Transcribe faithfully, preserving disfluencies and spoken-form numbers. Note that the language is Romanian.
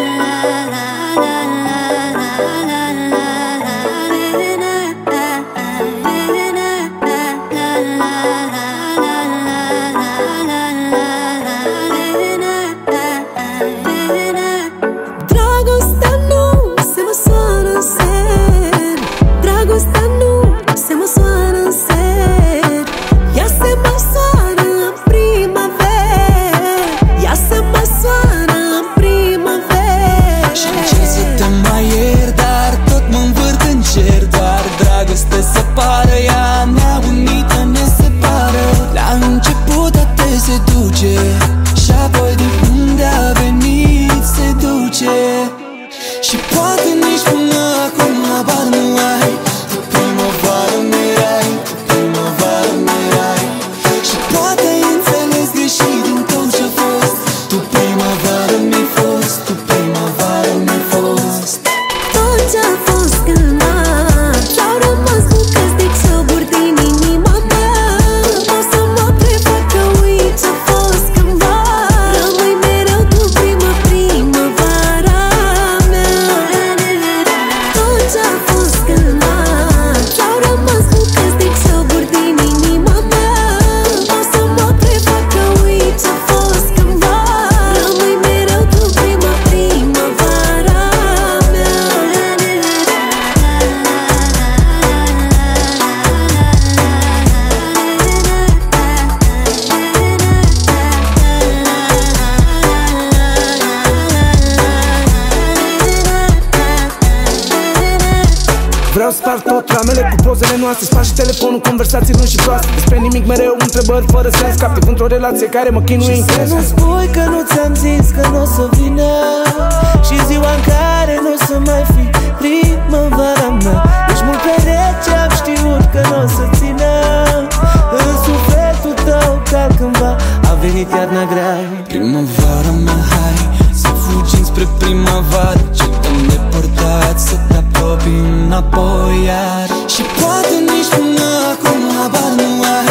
Și apoi din unde a venit se duce. Și poate nici până acum habar nu ai. Tu primăvară mi-erai, tu primăvară mi-erai. Și poate ai înțeles greșit din tot ce-a fost. Tu primăvară mi-ai fost, tu primăvară mi-ai fost. Tot ce-a fost cândva s-au rămas bucăți de cioburi din inima mea. O să mă prefac că uit ce-a fost cândva. Rămâi mereu tu prima primăvara mea. Tot ce-a fost cândva s-au rămas bucăți de cioburi din inima mea. O să mă prefac că uit ce-a fost cândva. Rămâi mereu tu prima primăvara mea. Vreau să sparg tot ramele cu pozele noastre. Sparg și telefonul, conversații lungi și proaste. Despre nimic mereu, întrebări fără sens. Captiv într-o relație care mă chinuie intens. Și să nu spui că nu ți-am zis că n-o să vină. Și ziua în care n-o să mai fi primăvara mea. Ești mult pe rece, am știut că n-o să țină. În sufletul tău, cal cândva a venit iarna grea. Primăvara mea, hai să fugim spre primăvară. Ce te-am depărtat, să te apropii înapoi iar. Și poate nici până acum habar nu ai.